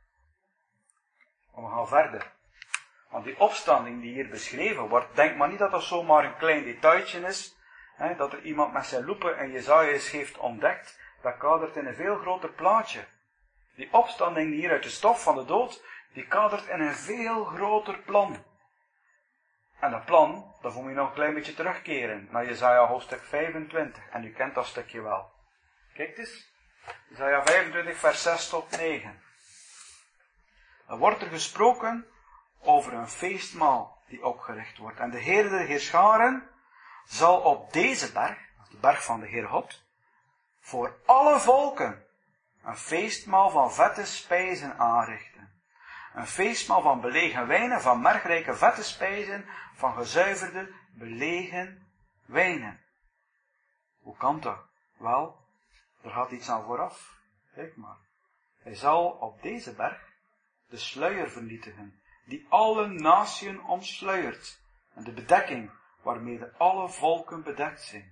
Maar we gaan verder. Want die opstanding die hier beschreven wordt, denk maar niet dat dat zomaar een klein detailtje is, hè, dat er iemand met zijn loepen en Jesaja heeft ontdekt. Dat kadert in een veel groter plaatje. Die opstanding die hier uit de stof van de dood, die kadert in een veel groter plan. En dat plan, dat moet je nog een klein beetje terugkeren naar Jesaja hoofdstuk vijfentwintig. En u kent dat stukje wel. Kijk eens. Jesaja vijfentwintig vers zes tot negen. Dan wordt er gesproken over een feestmaal die opgericht wordt. En de Heer de Heerscharen zal op deze berg, de berg van de Heer God, voor alle volken een feestmaal van vette spijzen aanrichten. Een feestmaal van belegen wijnen, van merkrijke vette spijzen, van gezuiverde belegen wijnen. Hoe kan dat? Wel, er gaat iets aan vooraf. Kijk maar. Hij zal op deze berg de sluier vernietigen, die alle naties omsluiert, en de bedekking waarmee de alle volken bedekt zijn.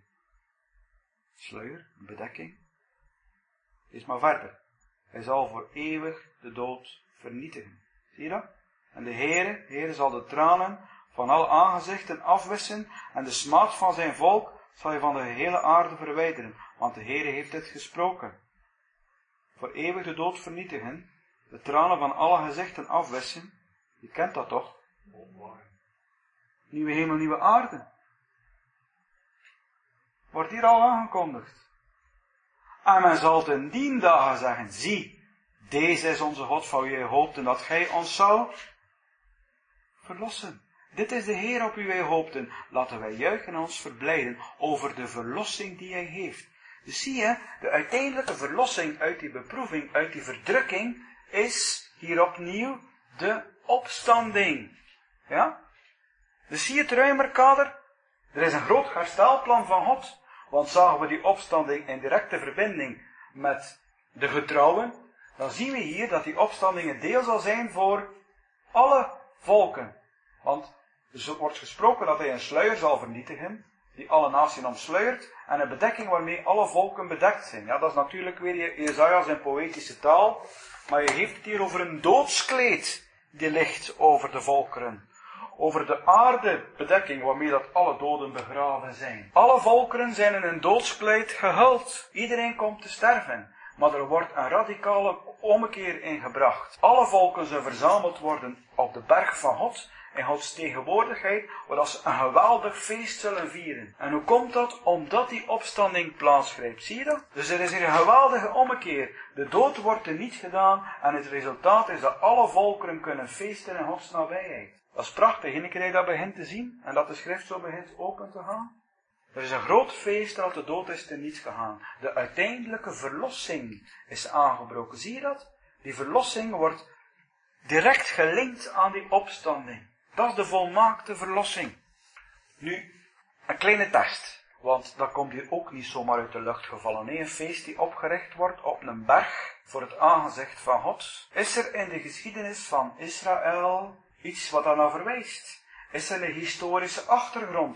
Sluier, een bedekking. Lees maar verder. Hij zal voor eeuwig de dood vernietigen. Zie je dat? En de Heere, Heere zal de tranen van alle aangezichten afwissen en de smaad van zijn volk zal hij van de hele aarde verwijderen. Want de Heere heeft dit gesproken. Voor eeuwig de dood vernietigen, de tranen van alle gezichten afwissen. Je kent dat toch? Nieuwe hemel, nieuwe aarde. Wordt hier al aangekondigd. En men zal ten dien dagen zeggen, zie, deze is onze God van wie wij hoopten dat gij ons zou verlossen. Dit is de Heer op wie wij hoopten. Laten wij juichen en ons verblijden over de verlossing die hij heeft. Dus zie je, de uiteindelijke verlossing uit die beproeving, uit die verdrukking, is hier opnieuw de opstanding. Ja? Dus zie je het ruimer kader? Er is een groot herstelplan van God. Want zagen we die opstanding in directe verbinding met de getrouwen, dan zien we hier dat die opstanding een deel zal zijn voor alle volken. Want er wordt gesproken dat hij een sluier zal vernietigen, die alle naties omsluiert, en een bedekking waarmee alle volken bedekt zijn. Ja, dat is natuurlijk weer Jesaja zijn poëtische taal, maar je heeft het hier over een doodskleed die ligt over de volkeren. Over de aardebedekking waarmee dat alle doden begraven zijn. Alle volkeren zijn in een doodskleed gehuld. Iedereen komt te sterven. Maar er wordt een radicale ommekeer ingebracht. Alle volken zullen verzameld worden op de berg van God, in Gods tegenwoordigheid, waar ze een geweldig feest zullen vieren. En hoe komt dat? Omdat die opstanding plaatsgrijpt. Zie je dat? Dus er is hier een geweldige ommekeer. De dood wordt er niet gedaan en het resultaat is dat alle volkeren kunnen feesten in Gods nabijheid. Dat is prachtig, en keer dat je dat begint te zien en dat de schrift zo begint open te gaan. Er is een groot feest dat de dood is te niets gegaan. De uiteindelijke verlossing is aangebroken. Zie je dat? Die verlossing wordt direct gelinkt aan die opstanding. Dat is de volmaakte verlossing. Nu, een kleine test. Want dat komt hier ook niet zomaar uit de lucht gevallen. Nee, een feest die opgericht wordt op een berg voor het aangezicht van God. Is er in de geschiedenis van Israël iets wat daar naar verwijst? Is er een historische achtergrond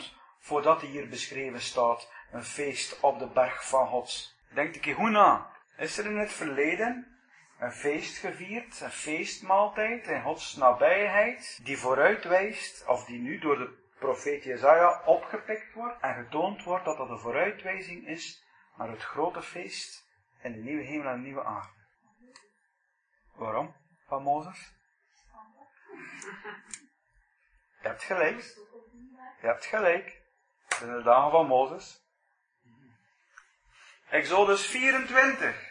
voordat hij hier beschreven staat, een feest op de berg van God. Denk een keer goed na. Is er in het verleden een feest gevierd, een feestmaaltijd in Gods nabijheid, die vooruitwijst, of die nu door de profeet Jesaja opgepikt wordt en getoond wordt dat dat een vooruitwijzing is naar het grote feest in de nieuwe hemel en de nieuwe aarde. Waarom? Van Mozes? Je hebt gelijk. Je hebt gelijk. Het zijn de dagen van Mozes. Exodus vierentwintig.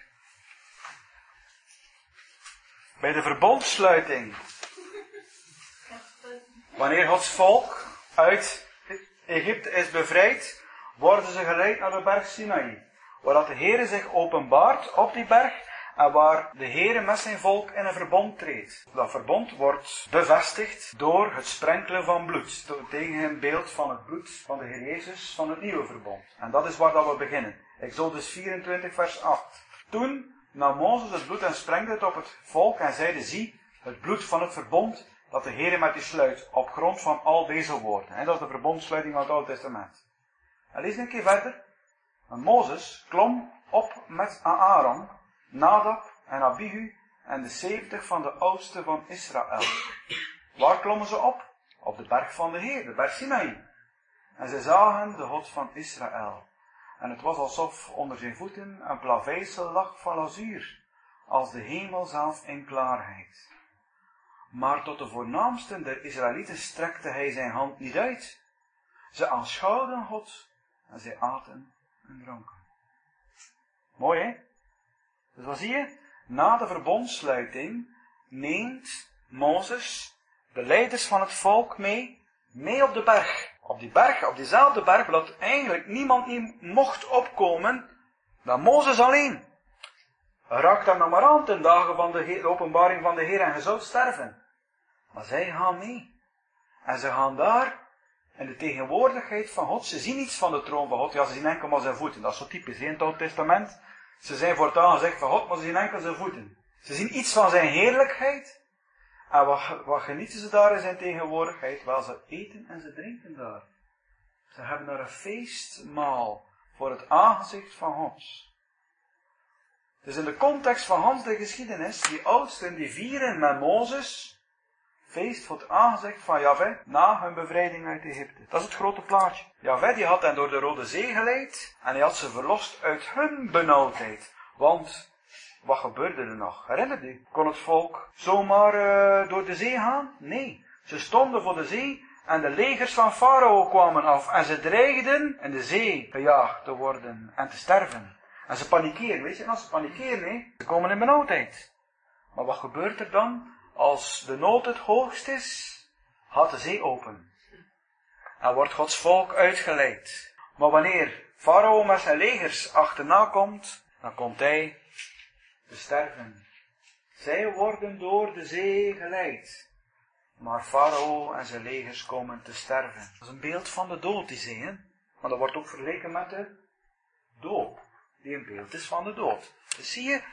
Bij de verbondssluiting. Wanneer Gods volk uit Egypte is bevrijd, worden ze geleid naar de berg Sinaï. Waar dat de Heere zich openbaart op die berg en waar de Heere met zijn volk in een verbond treedt. Dat verbond wordt bevestigd door het sprenkelen van bloed. Tegen een beeld van het bloed van de Heer Jezus van het nieuwe verbond. En dat is waar dat we beginnen. Exodus vierentwintig vers acht. Toen nam Mozes het bloed en sprengde het op het volk en zeide, zie, het bloed van het verbond dat de Heere met u sluit, op grond van al deze woorden. En dat is de verbondsluiting van het Oude Testament. En lees een keer verder. En Mozes klom op met Aaron, Nadab en Abihu en de zeventig van de oudsten van Israël. Waar klommen ze op? Op de berg van de Heer, de berg Sinaï. En zij zagen de God van Israël. En het was alsof onder zijn voeten een plaveisel lag van lazuur, als de hemel zelf in klaarheid. Maar tot de voornaamsten der Israëlieten strekte hij zijn hand niet uit. Ze aanschouwden God en zij aten en dronken. Mooi, hè? Dus wat zie je? Na de verbondsluiting neemt Mozes de leiders van het volk mee, mee op de berg. Op die berg, op diezelfde berg, waar dat eigenlijk niemand niet mocht opkomen, dan Mozes alleen. Raakt hem nog maar aan ten dagen van de, Heer, de openbaring van de Heer en je zult sterven. Maar zij gaan mee. En ze gaan daar in de tegenwoordigheid van God. Ze zien iets van de troon van God. Ja, ze zien enkel maar zijn voeten. Dat is zo typisch in het Oude Testament. Ze zijn voortaan gezegd van God, maar ze zien enkel zijn voeten. Ze zien iets van zijn heerlijkheid. En wat, wat genieten ze daar in zijn tegenwoordigheid? Wel, ze eten en ze drinken daar. Ze hebben daar een feestmaal voor het aangezicht van God. Dus in de context van Hans de geschiedenis, die oudsten die vieren met Mozes, feest voor het aangezicht van Jahwe na hun bevrijding uit Egypte. Dat is het grote plaatje. Jahwe die had hen door de Rode Zee geleid en hij had ze verlost uit hun benauwdheid. Want, wat gebeurde er nog? Herinnert u? Kon het volk zomaar uh, door de zee gaan? Nee. Ze stonden voor de zee en de legers van Farao kwamen af en ze dreigden in de zee gejaagd te worden en te sterven. En ze panikeren, weet je? En als ze panikeren, nee, ze komen in benauwdheid. Maar wat gebeurt er dan? Als de nood het hoogst is, gaat de zee open. En wordt Gods volk uitgeleid. Maar wanneer Farao met zijn legers achterna komt, dan komt hij te sterven. Zij worden door de zee geleid. Maar Farao en zijn legers komen te sterven. Dat is een beeld van de dood, die zee, hè? Maar dat wordt ook vergeleken met de doop, die een beeld is van de dood. Dus zie je,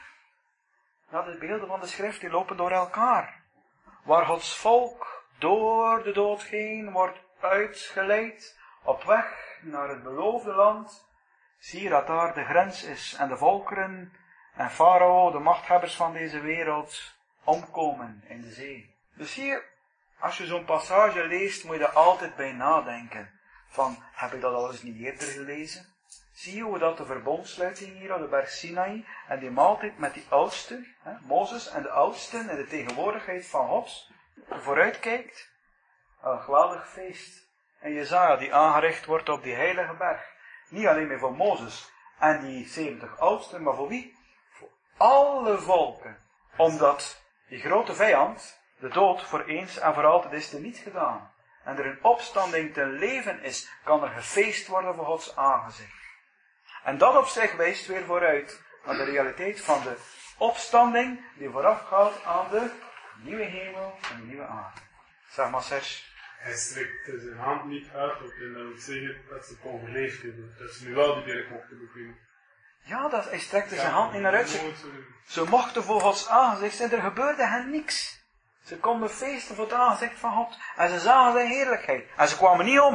ja, de beelden van de schrift die lopen door elkaar. Waar Gods volk door de dood heen wordt uitgeleid, op weg naar het beloofde land, zie je dat daar de grens is en de volkeren en Farao, de machthebbers van deze wereld, omkomen in de zee. Dus zie je, als je zo'n passage leest, moet je er altijd bij nadenken. Van, heb ik dat al eens niet eerder gelezen? Zie je hoe dat de verbondsluiting hier op de berg Sinaï en die maaltijd met die oudsten, hè, Mozes en de oudsten in de tegenwoordigheid van God, vooruitkijkt? Een geweldig feest. En Jesaja die aangericht wordt op die heilige berg. Niet alleen meer voor Mozes en die zeventig oudsten, maar voor wie? Voor alle volken. Omdat die grote vijand, de dood, voor eens en voor altijd is teniet gedaan. En er een opstanding ten leven is, kan er gefeest worden voor Gods aangezicht. En dat op zich wijst weer vooruit naar de realiteit van de opstanding die voorafgaat aan de nieuwe hemel en de nieuwe aarde. Zeg maar, Serge. Hij strekte zijn hand niet uit op en dat wil zeggen dat ze het overleefd hebben. Dat ze nu wel die berg mochten beklimmen. Ja, dat, hij strekte zijn hand niet naar uit. Ze, ze mochten voor Gods aangezicht zijn, er gebeurde hen niks. Ze konden feesten voor het aangezicht van God. En ze zagen zijn heerlijkheid. En ze kwamen niet om.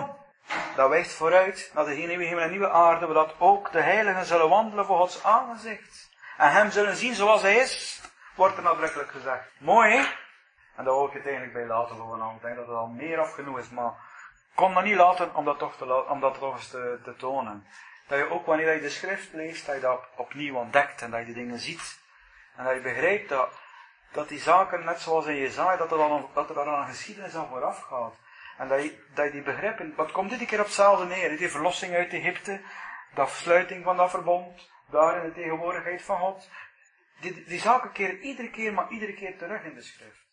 dat wijst vooruit naar de nieuwe hemel en nieuwe aarde, waar dat ook de heiligen zullen wandelen voor Gods aangezicht. En hem zullen zien zoals hij is, wordt er nadrukkelijk gezegd. Mooi, hè? En daar wil ik het eigenlijk bij laten gewoon. Ik denk dat het al meer af genoeg is, maar ik kon dat niet laten om dat toch, te, om dat toch eens te, te tonen. Dat je ook wanneer je de schrift leest, dat je dat opnieuw ontdekt en dat je die dingen ziet. En dat je begrijpt dat, dat die zaken, net zoals in Jesaja, dat er, dan, dat er dan een geschiedenis aan vooraf gaat. En dat je, dat je die begrippen, wat komt dit keer op hetzelfde neer? Die verlossing uit Egypte, de afsluiting van dat verbond, daar in de tegenwoordigheid van God. Die, die zaken keren iedere keer, maar iedere keer terug in de schrift.